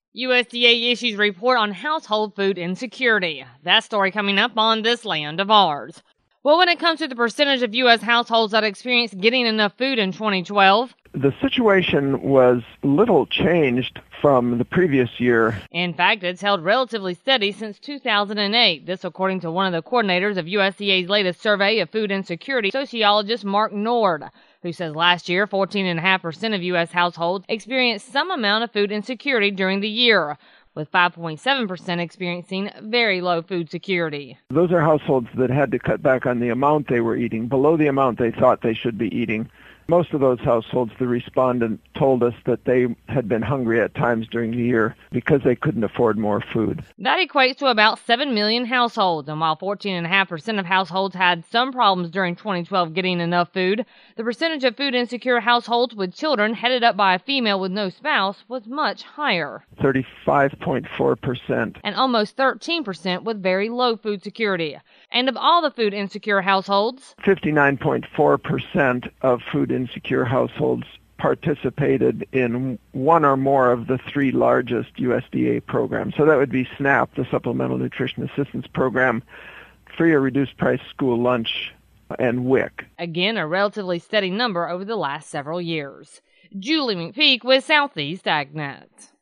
USDA issues report on household food insecurity. That story coming up on This Land of Ours. Well, when it comes to the percentage of U.S. households that experienced getting enough food in 2012, the situation was little changed from the previous year. In fact, it's held relatively steady since 2008. This according to one of the coordinators of USDA's latest survey of food insecurity, sociologist Mark Nord, who says last year 14.5% of U.S. households experienced some amount of food insecurity during the year, with 5.7% experiencing very low food security. Those are households that had to cut back on the amount they were eating, below the amount they thought they should be eating. Most of those households, the respondent told us that they had been hungry at times during the year because they couldn't afford more food. That equates to about 7 million households, and while 14.5% of households had some problems during 2012 getting enough food, the percentage of food insecure households with children headed up by a female with no spouse was much higher. 35.4%. And almost 13% with very low food security. And of all the food insecure households, 59.4% of food insecure households participated in one or more of the three largest USDA programs. So that would be SNAP, the Supplemental Nutrition Assistance Program, free or reduced price school lunch, and WIC. Again, a relatively steady number over the last several years. Julie McPeak with Southeast AgNet.